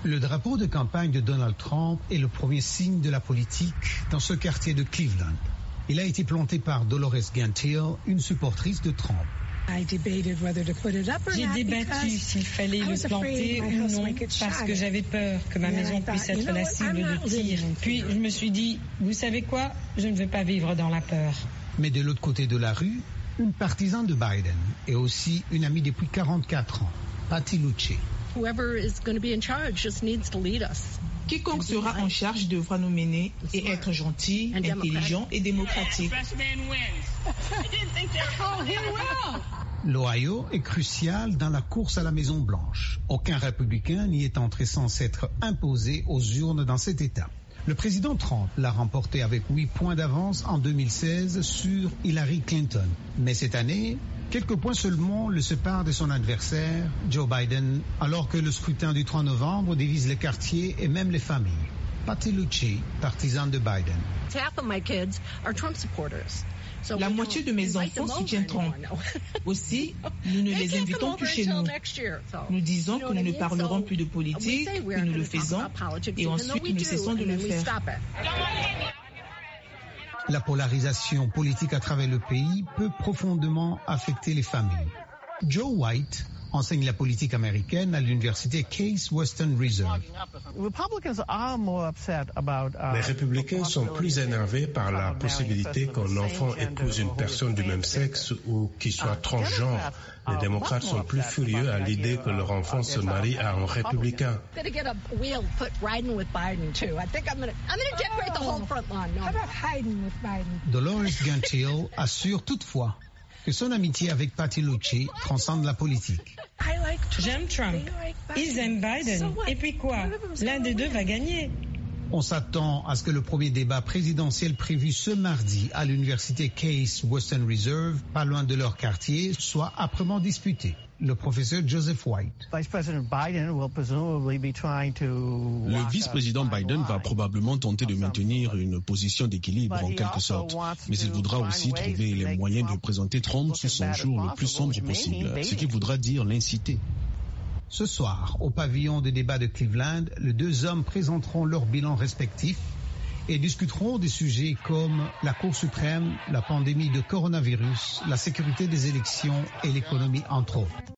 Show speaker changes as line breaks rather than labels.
Le drapeau de campagne de Donald Trump est le premier signe de la politique dans ce quartier de Cleveland. Il a été planté par Dolores Gantile, une supportrice de Trump.
J'ai débattu s'il fallait le planter ou non parce que j'avais peur que ma maison puisse être la cible de tir. Puis je me suis dit, vous savez quoi, je ne veux pas vivre dans la peur.
Mais de l'autre côté de la rue, une partisane de Biden et aussi une amie depuis 44 ans, Patty Lucci.
Quiconque sera en charge devra nous mener et être gentil, intelligent et démocratique.
L'Ohio est crucial dans la course à la Maison-Blanche. Aucun républicain n'y est entré sans s'être imposé aux urnes dans cet État. Le président Trump l'a remporté avec 8 points d'avance en 2016 sur Hillary Clinton. Mais cette année, quelques points seulement le séparent de son adversaire, Joe Biden, alors que le scrutin du 3 novembre divise les quartiers et même les familles. Patty Lucci, partisane de Biden.
La moitié de mes enfants soutiennent Trump. Aussi, nous ne les invitons plus chez nous. Nous disons que nous ne parlerons plus de politique, que nous le faisons, et ensuite nous cessons de le faire.
La polarisation politique à travers le pays peut profondément affecter les familles. Joe White enseigne la politique américaine à l'université Case Western Reserve.
Les républicains sont plus énervés par la possibilité qu'un enfant épouse une personne du même sexe ou qui soit transgenre. Les démocrates sont plus furieux à l'idée que leur enfant se marie à un républicain.
Dolores Gantile assure toutefois que son amitié avec Patty Lucci transcende la politique.
J'aime Trump, ils aiment Biden, et puis quoi? L'un des deux va gagner.
On s'attend à ce que le premier débat présidentiel prévu ce mardi à l'université Case Western Reserve, pas loin de leur quartier, soit âprement disputé. Le professeur Joseph White.
Le vice-président Biden va probablement tenter de maintenir une position d'équilibre en quelque sorte, mais il voudra aussi trouver les moyens de présenter Trump sous son jour le plus sombre possible, ce qui voudra dire l'inciter.
Ce soir, au pavillon de débat de Cleveland, les deux hommes présenteront leurs bilans respectifs et discuteront des sujets comme la Cour suprême, la pandémie de coronavirus, la sécurité des élections et l'économie, entre autres.